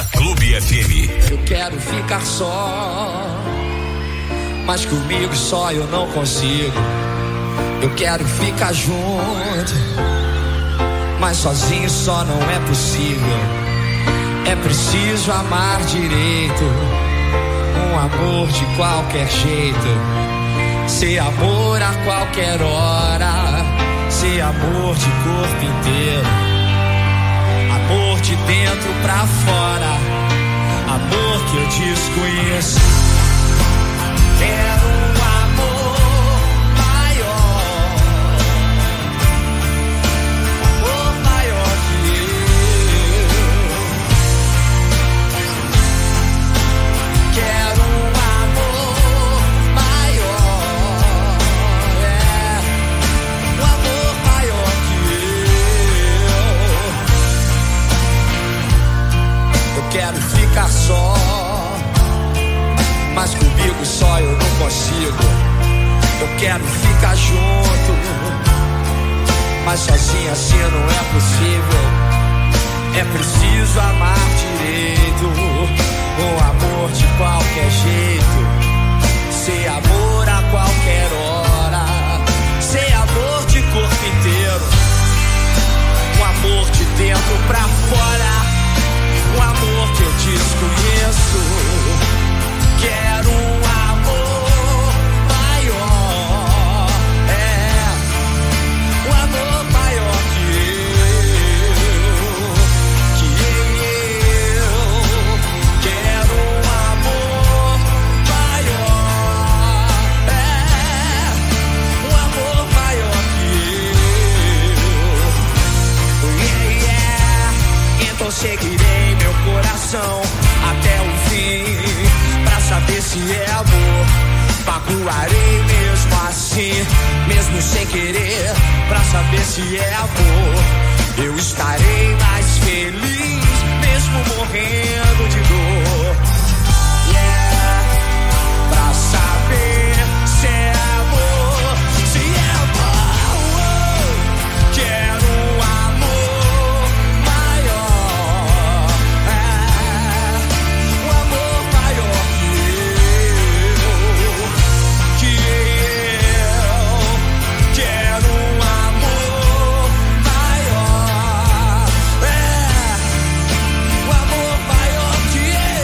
Clube FM. Eu quero ficar só, mas comigo só eu não consigo. Eu quero ficar junto, mas sozinho só não é possível. É preciso amar direito, um amor de qualquer jeito. Ser amor a qualquer hora, ser amor de corpo inteiro. Amor de dentro pra fora, amor que eu desconheço. Quero um amor maior, amor maior que eu. Quero um amor maior, um amor maior que eu. Eu quero ficar só, mas comigo só eu não consigo. Eu quero ficar junto, mas sozinho assim não é possível. É preciso amar direito, um amor de qualquer jeito. Ser amor a qualquer hora, ser amor de corpo inteiro. Um amor de dentro pra fora, um amor que eu desconheço. Quero um amor maior, um amor maior que eu. Quero um amor maior, um amor maior que eu. Então seguirei meu coração até o fim, pra saber se é amor. Magoarei mesmo assim, mesmo sem querer, pra saber se é amor. Eu estarei mais feliz, mesmo morrendo de dor. Pra saber se é amor, se é amor. Quero um amor maior, um amor maior que eu. Quero um amor maior, um amor maior que eu.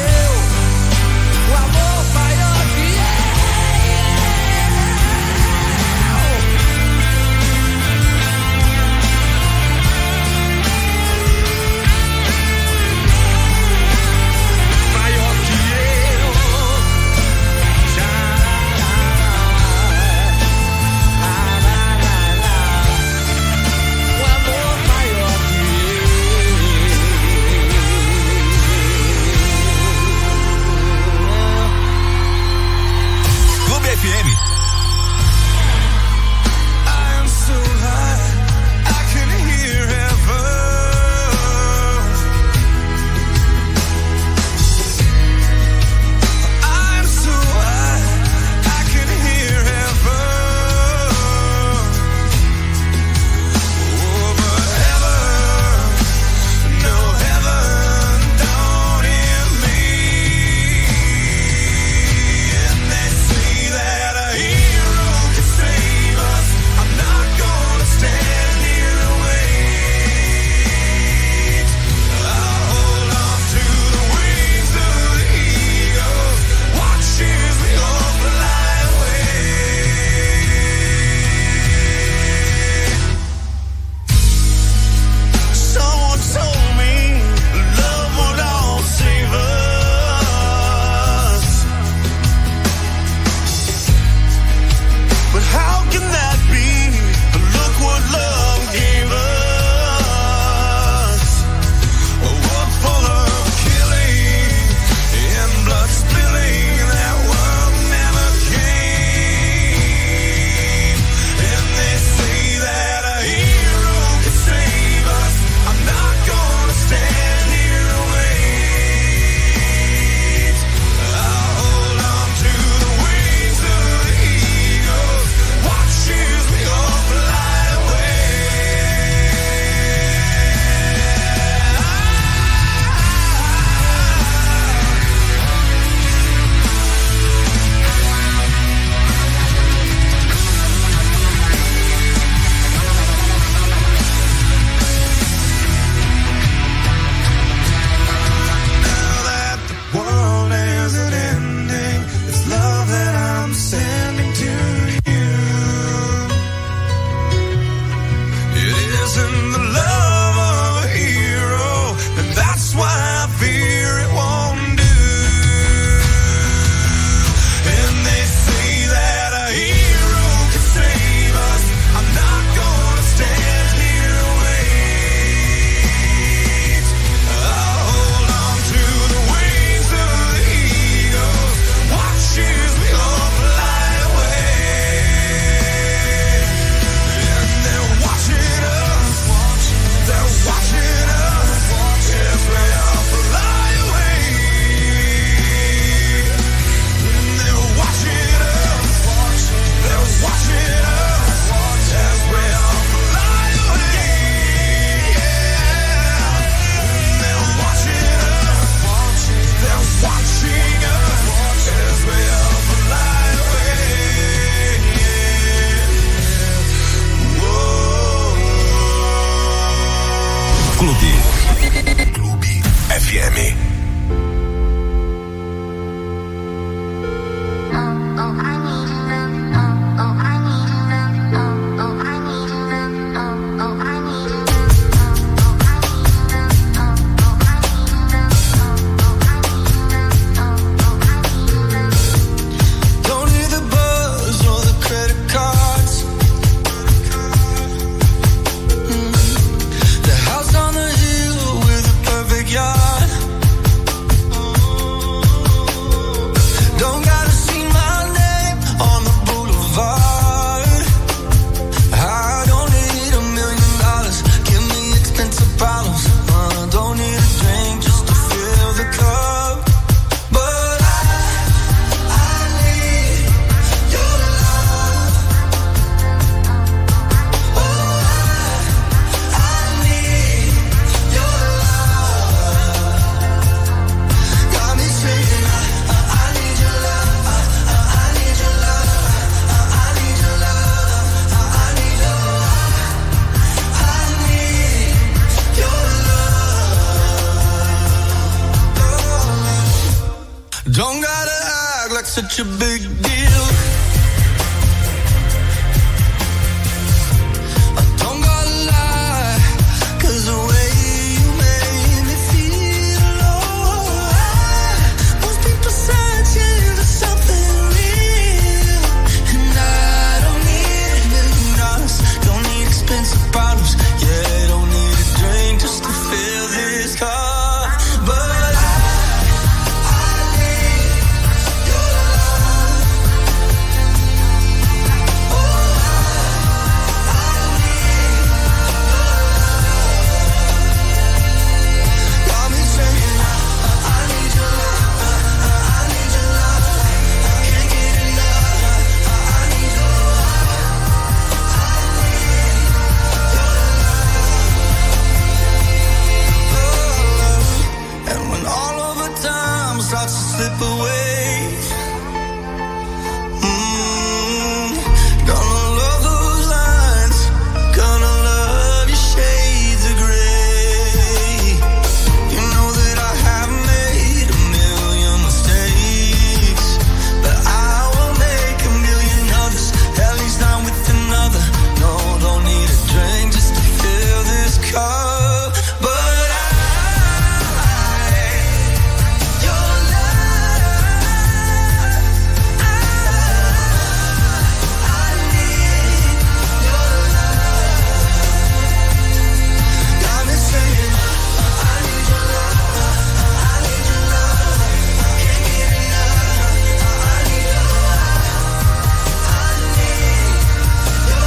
isn't the love of a hero, and that's why I fear it won't do. And they say that a hero can save us. I'm not gonna stand here and wait. I'll hold on to the wings of the eagle, watch as we all fly away. And they're watching us, they're watching us, as we all fly away. And they're watching us, they're watching us, as we all fly away. And they're watching us, they're watching us, as we all fly away. Clube FM. Don't hear the buzz or the credit cards. The house on the hill with a perfect yard. Don't gotta see my name on the boulevard. I don't need $1 million. Give me expensive bottles. Don't need a drink just to fill the cup. But I need your love. Oh, I need your love. Got me saying I need your love. I need your love. I need your love. I need your love. I need your love. Don't gotta act like such a big deal. I don't gotta lie, 'cause the way you made me feel, oh, most people searching for something real. And I don't need $1 million, don't need expensive bottles, yeah, don't need a drink just to fill this cup. But I need your love. Oh, I need got me saying I need your love. I need your love. Can't get enough. I need your love. And when all of the time starts to slip away, gonna love those lines, gonna love your shades of gray. You know that I have made $1 million mistakes, but I will make $1 million others, at least not with another. No, don't need a drink just to fill this cup. But I your love. I need your love. Got me saying I need your love. I need your love. Can't get enough. I need your love. I need your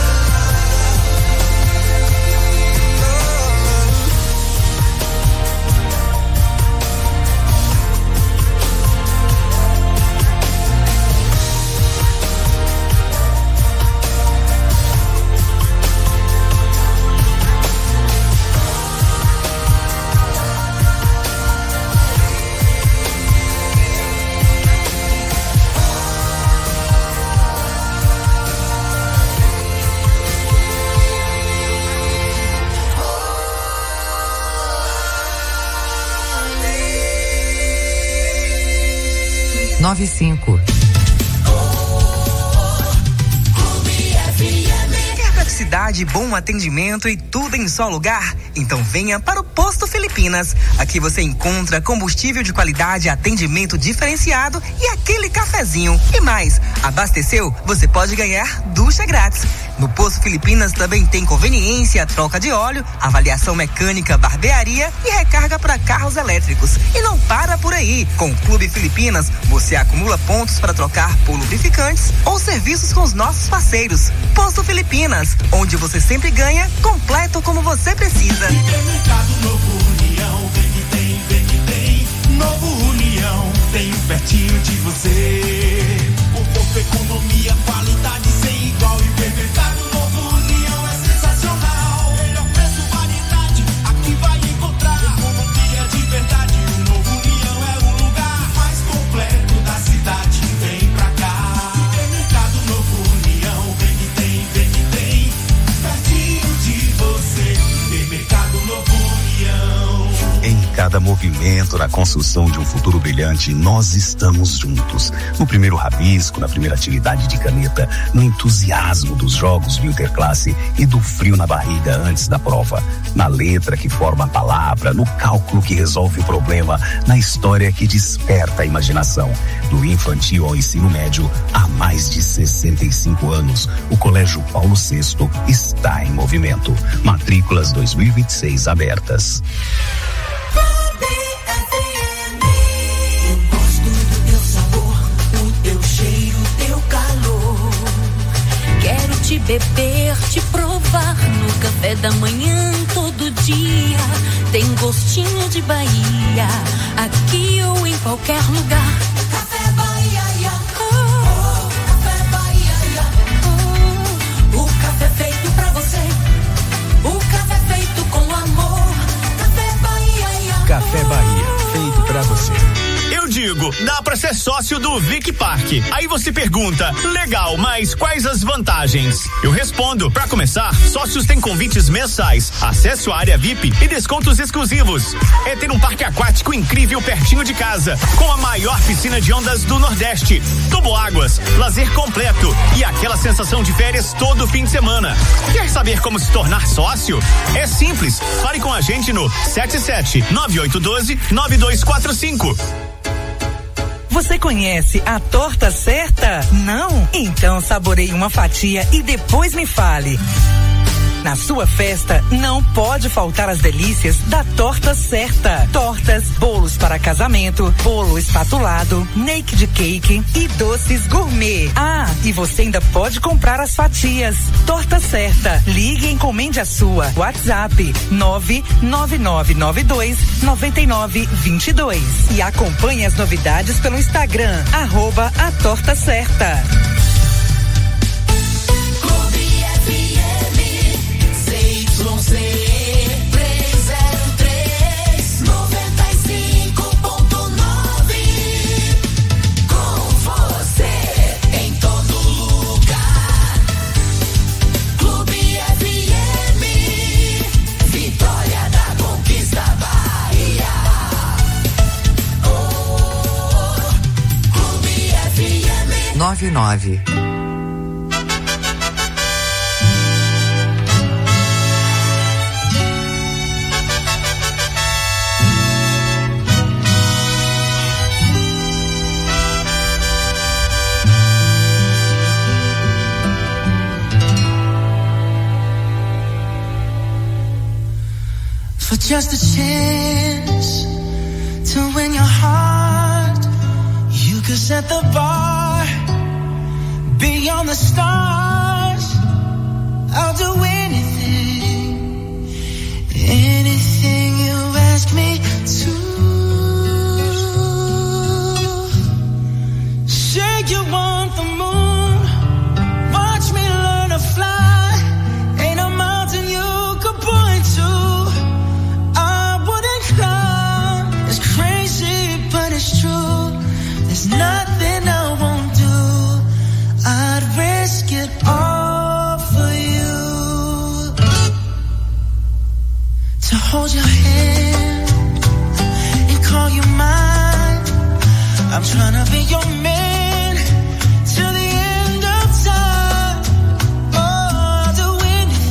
Quer participar praticidade, bom atendimento e tudo em só lugar? Então venha para o Posto Filipinas. Aqui você encontra combustível de qualidade, atendimento diferenciado e aquele cafezinho. E mais, abasteceu? Você pode ganhar ducha grátis. No Posto Filipinas também tem conveniência, troca de óleo, avaliação mecânica, barbearia e recarga para carros elétricos. E não para por aí. Com o Clube Filipinas, você acumula pontos para trocar por lubrificantes ou serviços com os nossos parceiros. Posto Filipinas, onde você sempre ganha, completo como você precisa. Supermercado Novo União, vem que tem. Novo União, tem pertinho de você. Conforto, economia, qualidade sem igual. Supermercado Novo União é sensacional. Melhor preço, variedade, aqui vai encontrar. Economia de verdade, o Novo União é o lugar mais completo da cidade. Vem pra cá. Supermercado Novo União, vem que tem. Pertinho de você. Supermercado Novo União. Em cada movimento na construção de um futuro brilhante, nós estamos juntos. No primeiro rabisco, na primeira atividade de caneta, no entusiasmo dos jogos de interclasse e do frio na barriga antes da prova, na letra que forma a palavra, no cálculo que resolve o problema, na história que desperta a imaginação. Do infantil ao ensino médio, há mais de 65 anos, o Colégio Paulo VI está em movimento. Matrículas 2026 abertas. Eu gosto do teu sabor, o teu cheiro, o teu calor. Quero te beber, te provar no café da manhã todo dia. Tem gostinho de Bahia, aqui ou em qualquer lugar. Café Bahia, oh, Café Bahia, oh, o café feito pra você, o café feito com amor. Café Bahia, Café Bahia, feito pra você. Eu digo, dá pra ser sócio do Vic Park. Aí você pergunta, legal, mas quais as vantagens? Eu respondo, pra começar, sócios têm convites mensais, acesso à área VIP e descontos exclusivos. É ter um parque aquático incrível pertinho de casa, com a maior piscina de ondas do Nordeste, toboáguas, lazer completo e aquela sensação de férias todo fim de semana. Quer saber como se tornar sócio? É simples, fale com a gente no 77-9812-9245. Você conhece a Torta Certa? Não? Então saboreie uma fatia e depois me fale. Na sua festa, não pode faltar as delícias da Torta Certa. Tortas, bolos para casamento, bolo espatulado, naked cake e doces gourmet. Ah, e você ainda pode comprar as fatias. Torta Certa. Ligue e encomende a sua. WhatsApp 999929922. E acompanhe as novidades pelo Instagram, @atortacerta. C 303 95.9. Com você em todo lugar. Clube FM, Vitória da Conquista Bahia. Oh, Clube FM 99. For just a chance to win your heart, you could set the bar beyond the stars. I'll do anything, anything you ask me to. Say you want the moon, watch me learn to fly. Ain't a mountain you could point to. It's true, there's nothing I won't do. I'd risk it all for you. To hold your hand and call you mine. I'm trying to be your man till the end of time. Oh, I'll do anything.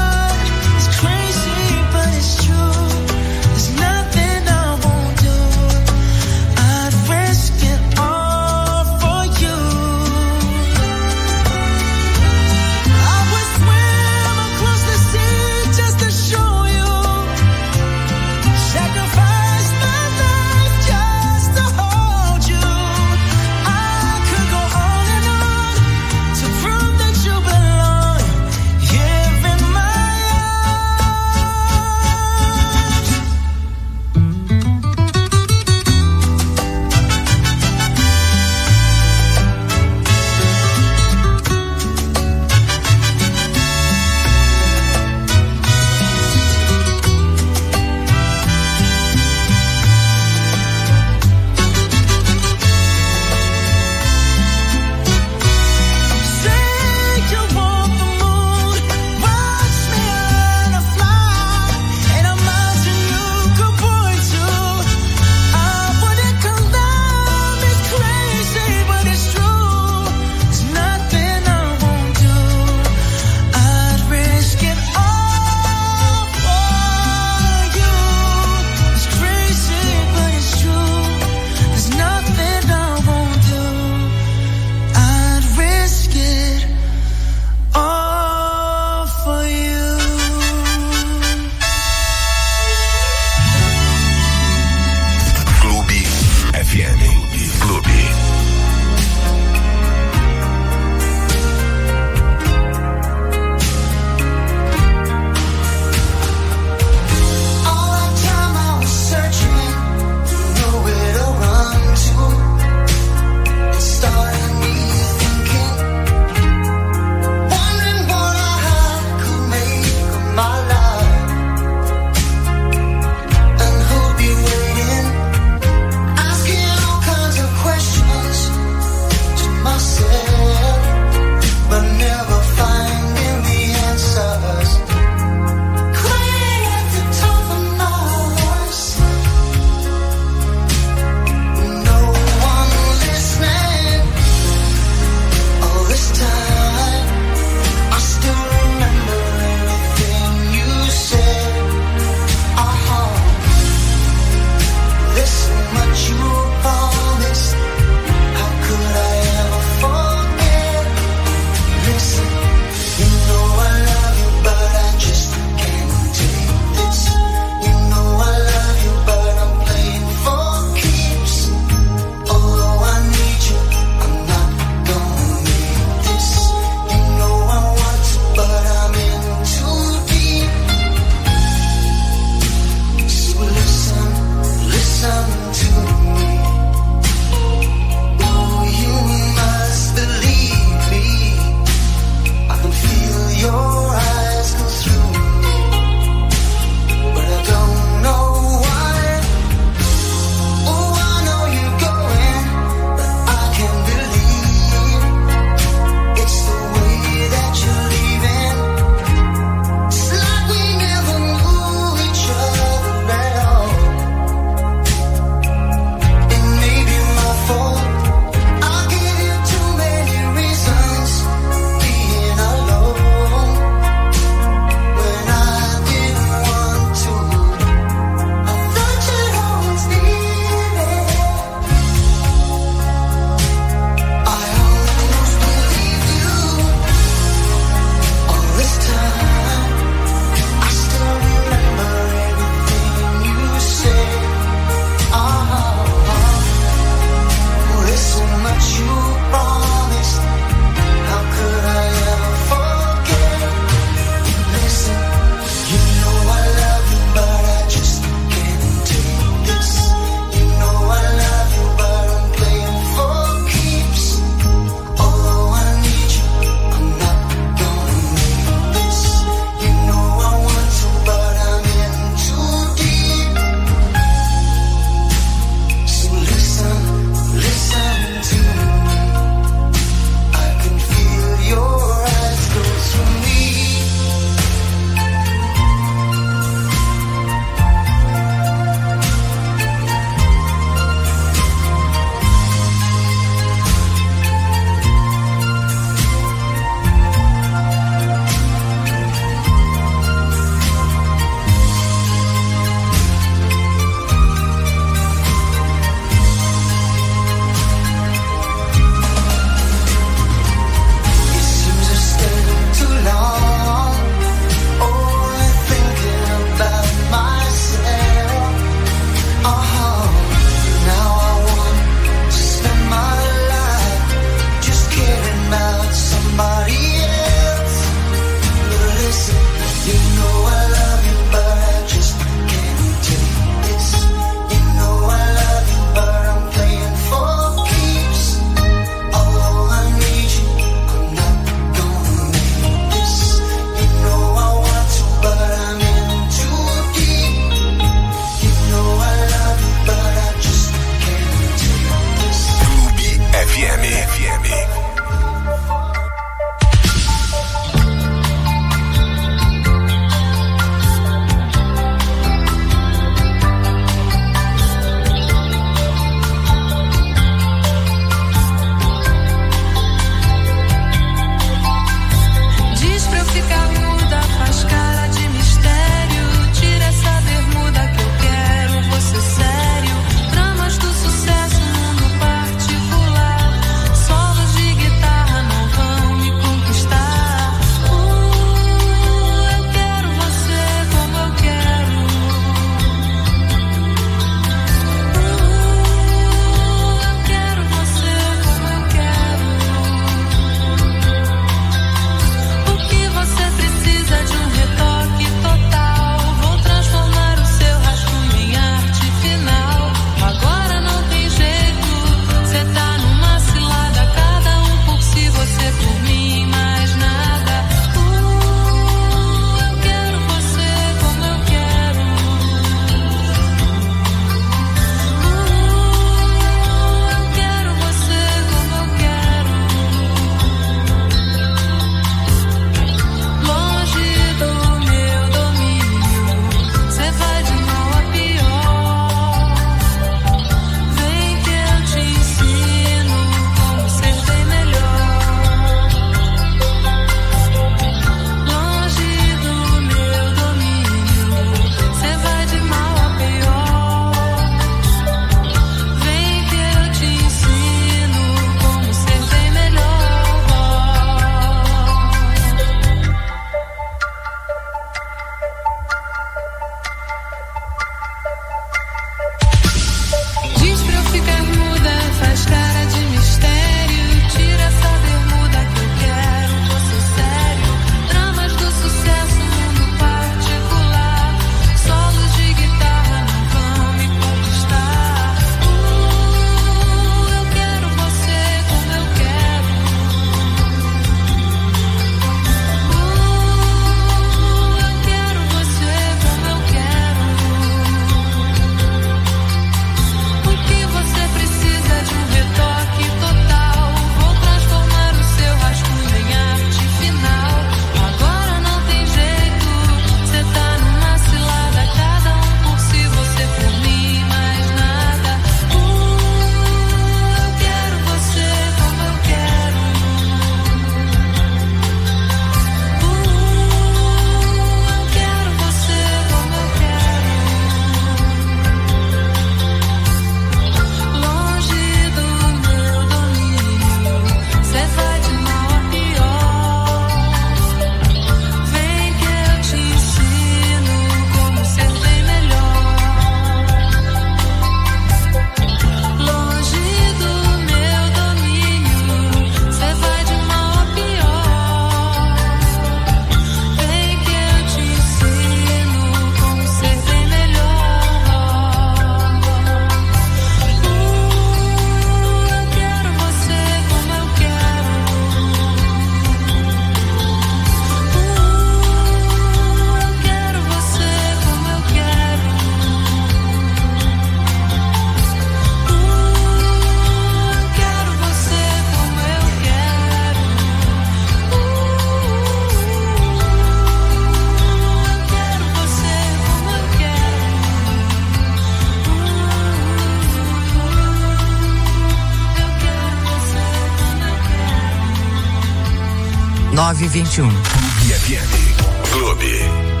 921. Clube FM. Clube.